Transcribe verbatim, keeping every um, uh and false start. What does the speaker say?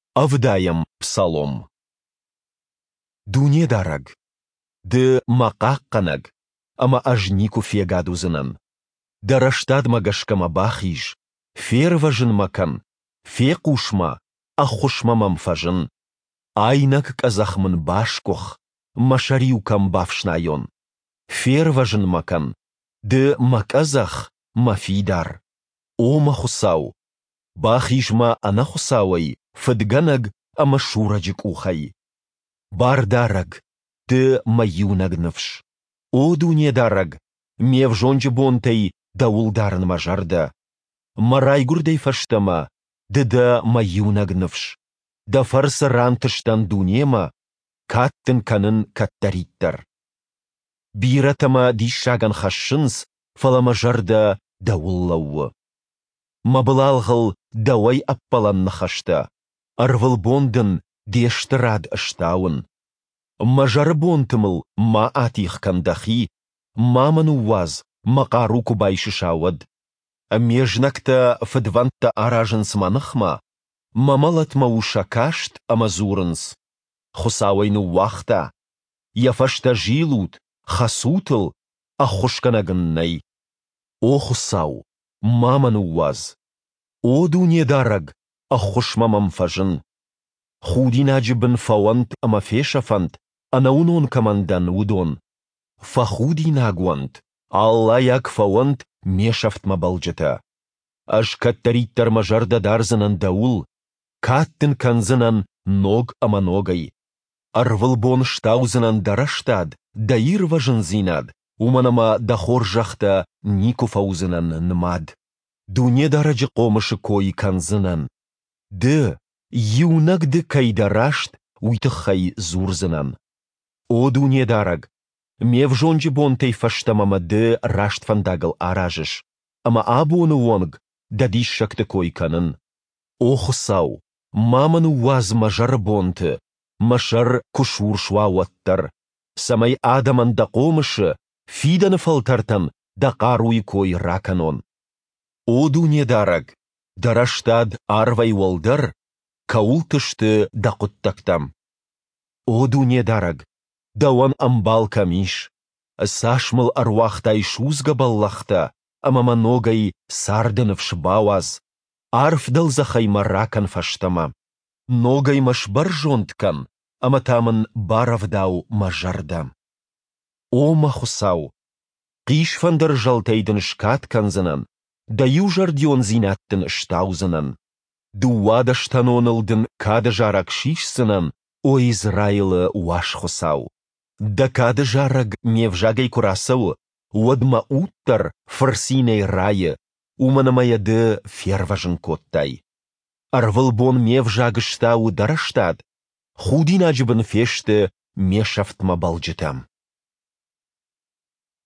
Авдаям псалом. Дуне дараг, ды макаққанаг, ама ажнику фегадузынан. Дараштад магашкама бахиж, фер важын макан, фе кушма, ахушма мамфажын. Айнак казахмын башкох, машариу камбавшнайон. Фер важын макан, ды маказах мафидар. О махусау, бахижма анахусауай, фадганаг ама шураджик ухай. Бардараг, ды маюнагнавш. О дуне дараг, мев жонджи бонтай, да улдарн мажарда. Марайгурдай фаштама, ды да маюнагнавш. Да фарса рантыштан дунема, каттын канын каттариттар. Биратама дишаган хашшынс, фаламажарда да уллауы. Мабылалғыл давай аппалан нахашта. Арвыл бондын дештырад аштауын. Мажары бонтымыл ма атих кандахи, маману ваз мақару кубайшышауад. Межнакта фадвантта аражын сманахма, мамалат мауша кашт амазурынс. Хусауайну вахта, яфашта жилут, хасутыл, ахушканагыннай. О хусау, маману ваз. О дуне дараг, ахушмамам фажын. Худинаджибын фауант амафешафант, анаунон командан удон. Фахудинагуант, алла як фауант мешафт мабалджета. Аж каттариттар мажарда дарзанан даул, каттын канзанан ног аманогай. Арвылбон штаузанан дараштад, даир важын зинад, уманама дахор жахта нику фаузанан нмад. Дуне дараджы комышы кои канзанан. Ды, юнак ды кайдарашт уйтыхай зурзанан. О дуне дараг, мев жонджи бонтай фаштамама ды рашт фандагал аражыш, ама абуны вонг дадишшакты кой канын. О хусау, маману ваз мажар бонты, машар кушур шуауаттар, самай адаман да комышы, фиданы фалтартан да каруй кой раканон. О дуне дараг, дараштад арвай волдар, каултышты да куттактам. О дуне дараг, дауан амбал камиш, сашмыл арвахтай шузга баллахта, амама ногай сардынов шбауаз, арфдал захайма ракан фаштама. Ногай маш баржонткан, аматамын баравдау мажардам. О махусау, қиш фандар жалтайдын шкат канзанан, да южардион зинаттын штаузанан. Дуада штанонылдын кады жарак шишсынан, о Израилы уаш хусау. Да кады жараг мевжагай курасау, уадма уттар фарсиней райы, уманамаяды ферважын коттай. Арвылбон мевжагыштау дараштад, худинаджбын фешті мешафтма балджетам.